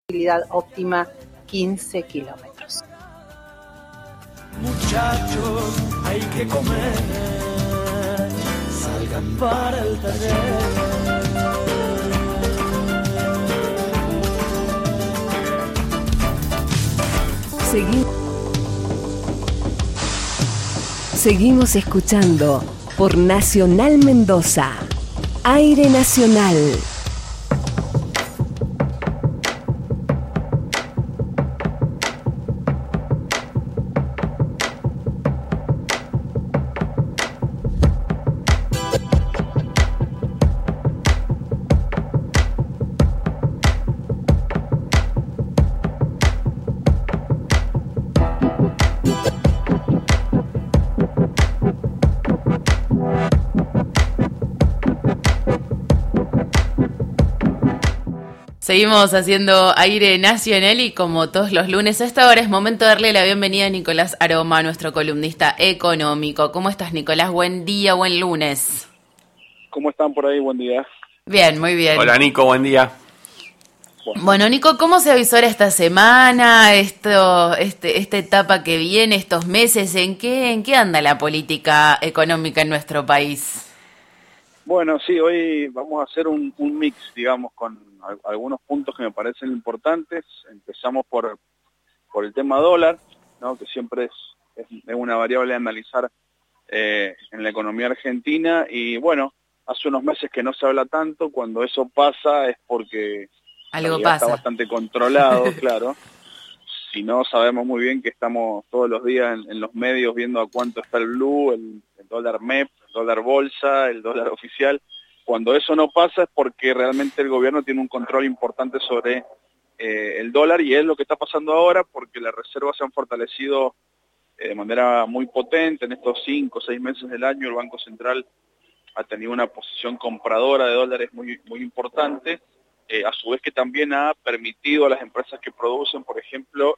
Velocidad óptima 15 kilómetros. Muchachos, hay que comer, salgan para el taller. Seguimos escuchando por Nacional Mendoza. Aire Nacional. Seguimos haciendo Aire Nacional y como todos los lunes a esta hora es momento de darle la bienvenida a Nicolás Aroma, nuestro columnista económico. ¿Cómo estás, Nicolás? Buen día, buen lunes. ¿Cómo están por ahí? Buen día. Bien, muy bien. Hola, Nico, buen día. Bueno, Nico, ¿cómo se avisora esta semana, esta etapa que viene, estos meses? ¿En qué anda la política económica en nuestro país? Bueno, sí, hoy vamos a hacer un mix, digamos, con algunos puntos que me parecen importantes. Empezamos por el tema dólar, ¿no? Que siempre es una variable a analizar en la economía argentina. Y bueno, hace unos meses que no se habla tanto. Cuando eso pasa es porque algo pasa. Está bastante controlado, claro. Si no, sabemos muy bien que estamos todos los días en los medios viendo a cuánto está el blue, el dólar MEP, el dólar bolsa, el dólar oficial. Cuando eso no pasa es porque realmente el gobierno tiene un control importante sobre el dólar, y es lo que está pasando ahora porque las reservas se han fortalecido de manera muy potente en estos 5 o 6 meses del año. El Banco Central ha tenido una posición compradora de dólares muy, muy importante, a su vez que también ha permitido a las empresas que producen, por ejemplo,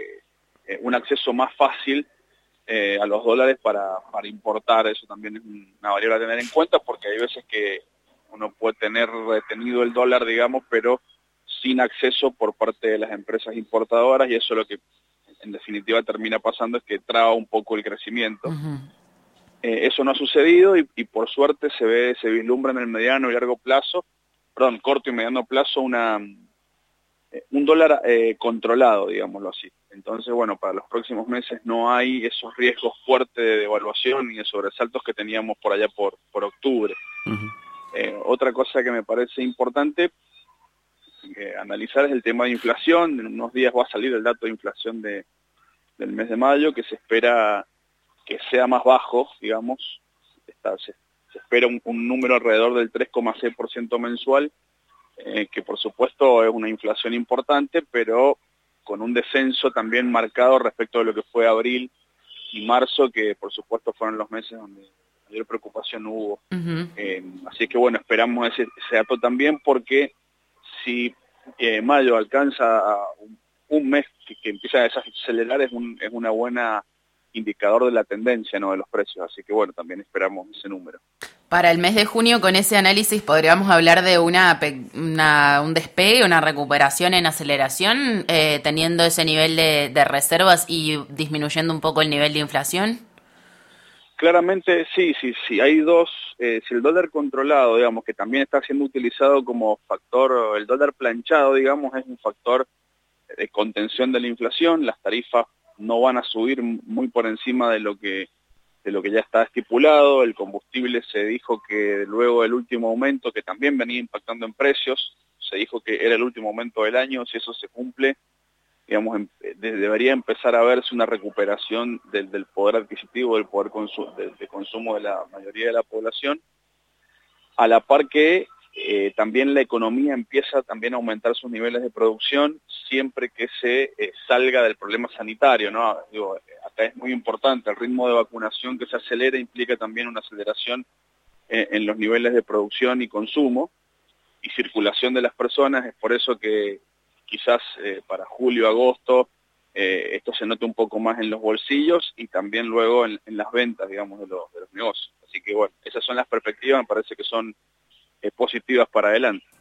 un acceso más fácil a los dólares para importar. Eso también es una variable a tener en cuenta, porque hay veces que uno puede tener retenido el dólar, digamos, pero sin acceso por parte de las empresas importadoras, y eso lo que en definitiva termina pasando es que traba un poco el crecimiento. Uh-huh. Eso no ha sucedido y por suerte se vislumbra en el mediano y largo plazo, corto y mediano plazo, un dólar controlado, digámoslo así. Entonces, bueno, para los próximos meses no hay esos riesgos fuertes de devaluación y de sobresaltos que teníamos por allá por octubre. Uh-huh. Otra cosa que me parece importante analizar es el tema de inflación. En unos días va a salir el dato de inflación del mes de mayo, que se espera que sea más bajo, digamos. Se espera un número alrededor del 3,6% mensual, que por supuesto es una inflación importante, pero con un descenso también marcado respecto de lo que fue abril y marzo, que por supuesto fueron los meses donde mayor preocupación hubo. Uh-huh. Así que bueno, esperamos ese dato también, porque si mayo alcanza un mes que empieza a desacelerar, es una buena indicador de la tendencia, ¿no?, de los precios. Así que bueno, también esperamos ese número. Para el mes de junio, con ese análisis, ¿podríamos hablar de un despegue, una recuperación en aceleración, teniendo ese nivel de reservas y disminuyendo un poco el nivel de inflación? Claramente sí. Hay dos. Si el dólar controlado, digamos, que también está siendo utilizado como factor, el dólar planchado, digamos, es un factor de contención de la inflación. Las tarifas no van a subir muy por encima de lo que ya está estipulado. El combustible, se dijo que luego del último aumento, que también venía impactando en precios, se dijo que era el último aumento del año. Si eso se cumple, digamos, debería empezar a verse una recuperación del poder adquisitivo, del poder de consumo de la mayoría de la población, a la par que también la economía empieza también a aumentar sus niveles de producción, siempre que se salga del problema sanitario, ¿no? Acá es muy importante, el ritmo de vacunación que se acelera implica también una aceleración en los niveles de producción y consumo y circulación de las personas. Es por eso que quizás para julio, agosto, esto se note un poco más en los bolsillos y también luego en las ventas, digamos, de los negocios. Así que bueno, esas son las perspectivas, me parece que son positivas para adelante.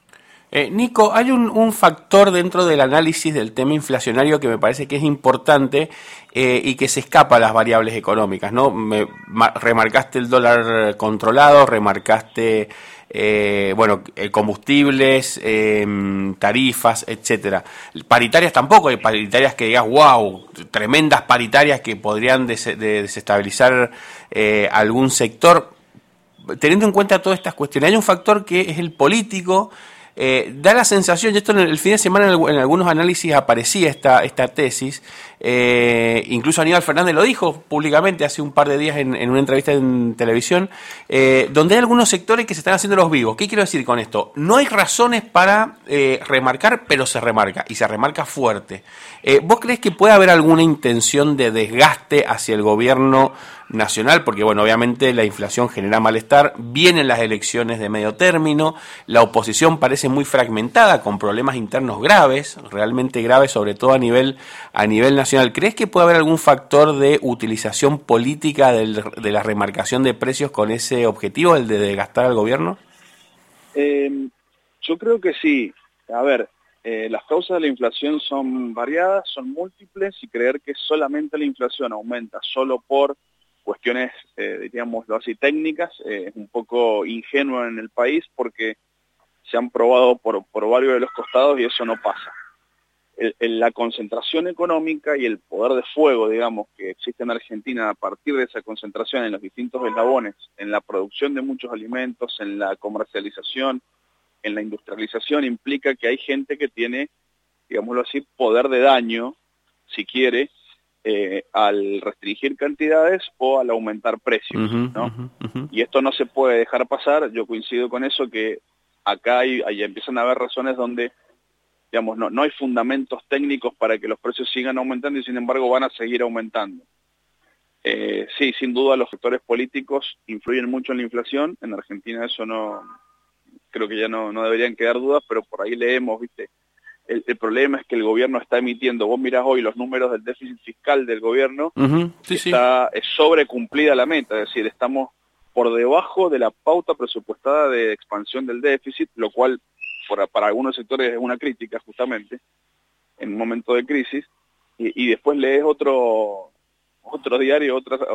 Nico, hay un factor dentro del análisis del tema inflacionario que me parece que es importante y que se escapa a las variables económicas, ¿no? Remarcaste el dólar controlado, remarcaste combustibles, tarifas, etcétera. Paritarias tampoco, hay paritarias que digas, wow, tremendas paritarias que podrían desestabilizar algún sector. Teniendo en cuenta todas estas cuestiones, hay un factor que es el político. Da la sensación, y esto en el fin de semana en algunos análisis aparecía esta tesis, incluso Aníbal Fernández lo dijo públicamente hace un par de días en una entrevista en televisión, donde hay algunos sectores que se están haciendo los vivos. ¿Qué quiero decir con esto? No hay razones para remarcar, pero se remarca, y se remarca fuerte. ¿Vos crees que puede haber alguna intención de desgaste hacia el gobierno nacional? Porque, bueno, obviamente la inflación genera malestar, vienen las elecciones de medio término, la oposición parece muy fragmentada, con problemas internos graves, realmente graves, sobre todo a nivel nacional. ¿Crees que puede haber algún factor de utilización política de la remarcación de precios con ese objetivo, el de desgastar al gobierno? Yo creo que sí. A ver, las causas de la inflación son variadas, son múltiples, y creer que solamente la inflación aumenta solo por cuestiones, diríamoslo así, técnicas, es un poco ingenuo en el país, porque se han probado por varios de los costados y eso no pasa. La concentración económica y el poder de fuego, digamos, que existe en Argentina a partir de esa concentración en los distintos eslabones, en la producción de muchos alimentos, en la comercialización, en la industrialización, implica que hay gente que tiene, digámoslo así, poder de daño, si quiere, al restringir cantidades o al aumentar precios, ¿no? Y esto no se puede dejar pasar. Yo coincido con eso, que acá ahí empiezan a haber razones donde, digamos, no hay fundamentos técnicos para que los precios sigan aumentando y sin embargo van a seguir aumentando. Sí, sin duda los factores políticos influyen mucho en la inflación. En Argentina eso no, creo que ya no deberían quedar dudas, pero por ahí leemos, ¿viste? El problema es que el gobierno está emitiendo, vos mirás hoy los números del déficit fiscal del gobierno, es sobrecumplida la meta, es decir, estamos por debajo de la pauta presupuestada de expansión del déficit, lo cual para algunos sectores es una crítica justamente, en un momento de crisis, y después lees otro diario,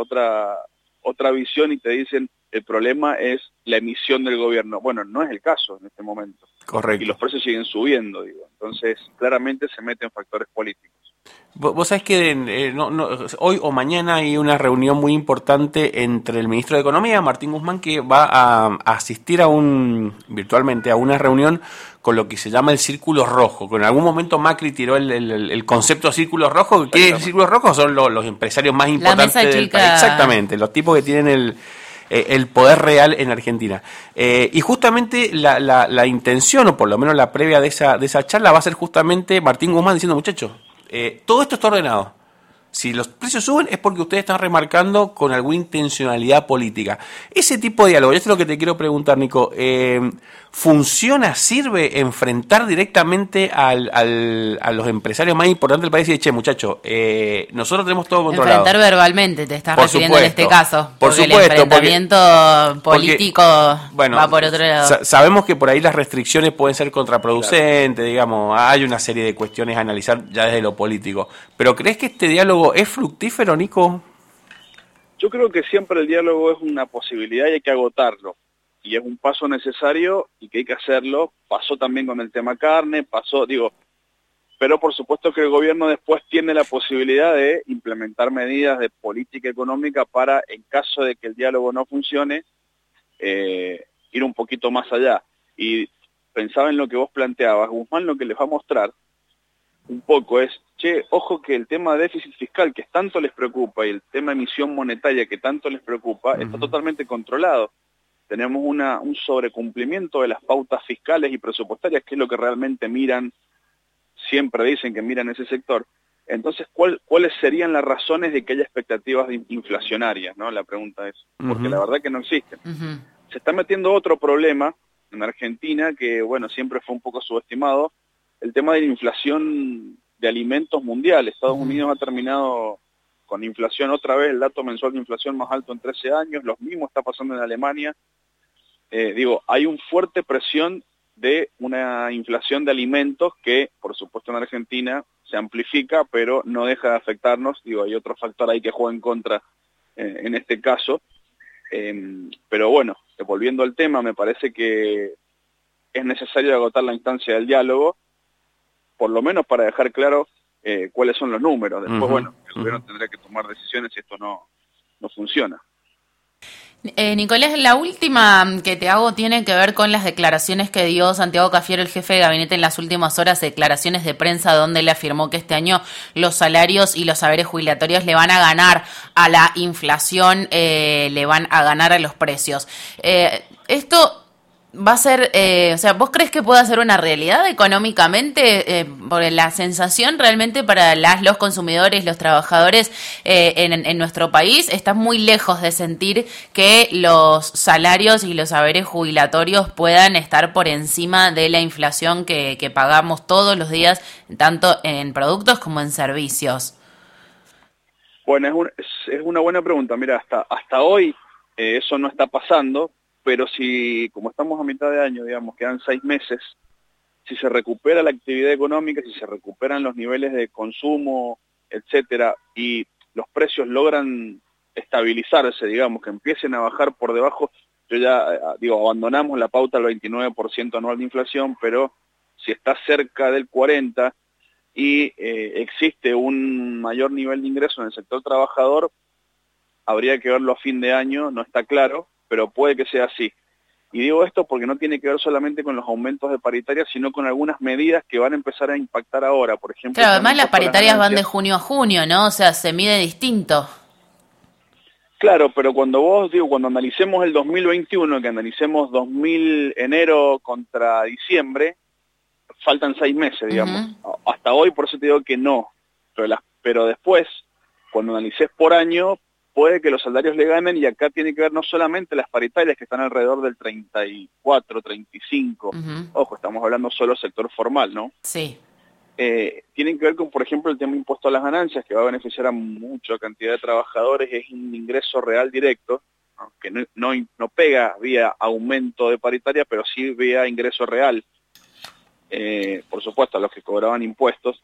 otra visión y te dicen, el problema es la emisión del gobierno. Bueno, no es el caso en este momento. Correcto. Y los precios siguen subiendo, digo. Entonces, claramente se meten factores políticos. Vos sabés que hoy o mañana hay una reunión muy importante entre el ministro de Economía, Martín Guzmán, que va a asistir virtualmente a una reunión con lo que se llama el Círculo Rojo. Que en algún momento Macri tiró el concepto de Círculo Rojo. ¿Qué es el Círculo Rojo? Son los empresarios más importantes del país. Exactamente, los tipos que tienen el poder real en Argentina. Y justamente la intención, o por lo menos la previa de esa charla, va a ser justamente Martín Guzmán diciendo, muchachos, todo esto está ordenado. Si los precios suben es porque ustedes están remarcando con alguna intencionalidad política. Ese tipo de diálogo, y esto es lo que te quiero preguntar, Nico, ¿funciona, sirve enfrentar directamente a los empresarios más importantes del país y decir, che, muchachos, nosotros tenemos todo controlado? Enfrentar verbalmente, te estás por refiriendo supuesto, en este caso. Por porque supuesto, el enfrentamiento político va por otro lado. Sabemos que por ahí las restricciones pueden ser contraproducentes, digamos, hay una serie de cuestiones a analizar ya desde lo político. Pero ¿crees que este diálogo es fructífero, Nico? Yo creo que siempre el diálogo es una posibilidad y hay que agotarlo. Y es un paso necesario y que hay que hacerlo. Pasó también con el tema carne, pero por supuesto que el gobierno después tiene la posibilidad de implementar medidas de política económica para, en caso de que el diálogo no funcione, ir un poquito más allá. Y pensaba en lo que vos planteabas, Guzmán lo que les va a mostrar un poco es, che, ojo que el tema de déficit fiscal que tanto les preocupa y el tema de emisión monetaria que tanto les preocupa, está totalmente controlado. Tenemos un sobrecumplimiento de las pautas fiscales y presupuestarias, que es lo que realmente miran, siempre dicen que miran ese sector. Entonces, ¿cuáles serían las razones de que haya expectativas inflacionarias? ¿No? La pregunta es, porque la verdad que no existen. Se está metiendo otro problema en Argentina que, bueno, siempre fue un poco subestimado, el tema de la inflación de alimentos mundial. Estados Unidos ha terminado con inflación otra vez, el dato mensual de inflación más alto en 13 años, lo mismo está pasando en Alemania. Hay una fuerte presión de una inflación de alimentos que, por supuesto, en Argentina se amplifica, pero no deja de afectarnos. Digo, hay otro factor ahí que juega en contra en este caso. Pero bueno, volviendo al tema, me parece que es necesario agotar la instancia del diálogo, por lo menos para dejar claro cuáles son los números. Después, bueno, el gobierno tendrá que tomar decisiones si esto no funciona. Nicolás, la última que te hago tiene que ver con las declaraciones que dio Santiago Cafiero, el jefe de gabinete, en las últimas horas, declaraciones de prensa donde él afirmó que este año los salarios y los saberes jubilatorios le van a ganar a la inflación, le van a ganar a los precios. Esto va a ser, o sea, ¿vos crees que puede ser una realidad económicamente? Por la sensación realmente para los consumidores, los trabajadores en nuestro país, está muy lejos de sentir que los salarios y los saberes jubilatorios puedan estar por encima de la inflación que pagamos todos los días, tanto en productos como en servicios. Bueno, es una buena pregunta. Mira, hasta hoy eso no está pasando. Pero si, como estamos a mitad de año, digamos, quedan 6 meses, si se recupera la actividad económica, si se recuperan los niveles de consumo, etcétera, y los precios logran estabilizarse, digamos, que empiecen a bajar por debajo, yo ya, abandonamos la pauta del 29% anual de inflación, pero si está cerca del 40% y existe un mayor nivel de ingreso en el sector trabajador, habría que verlo a fin de año, no está claro, pero puede que sea así. Y digo esto porque no tiene que ver solamente con los aumentos de paritarias, sino con algunas medidas que van a empezar a impactar ahora, por ejemplo. Claro, además las paritarias van de junio a junio, ¿no? O sea, se mide distinto. Claro, pero cuando analicemos el 2021, que analicemos enero contra diciembre, faltan 6 meses, digamos. Hasta hoy, por eso te digo que no. Pero después, cuando analices por año, puede que los salarios le ganen, y acá tiene que ver no solamente las paritarias, que están alrededor del 34, 35, ojo, estamos hablando solo sector formal, ¿no? Sí. Tienen que ver con, por ejemplo, el tema impuesto a las ganancias, que va a beneficiar a mucha cantidad de trabajadores. Es un ingreso real directo, ¿no? Que no pega vía aumento de paritaria, pero sí vía ingreso real. Por supuesto, a los que cobraban impuestos,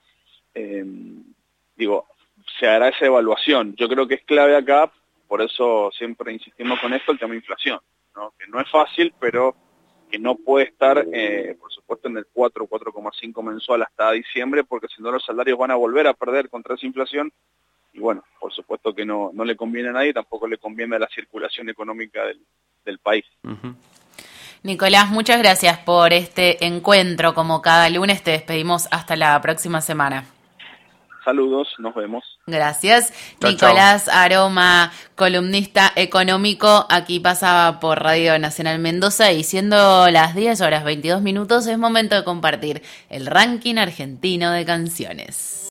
se hará esa evaluación. Yo creo que es clave acá, por eso siempre insistimos con esto, el tema de inflación, ¿no? Que no es fácil, pero que no puede estar, por supuesto, en el 4,5 mensual hasta diciembre, porque si no los salarios van a volver a perder contra esa inflación, y bueno, por supuesto que no le conviene a nadie, tampoco le conviene a la circulación económica del país. Nicolás, muchas gracias por este encuentro. Como cada lunes, te despedimos hasta la próxima semana. Saludos, nos vemos. Gracias. Chau, Nicolás Aroma, columnista económico, aquí pasaba por Radio Nacional Mendoza, y siendo las 10:22, es momento de compartir el ranking argentino de canciones.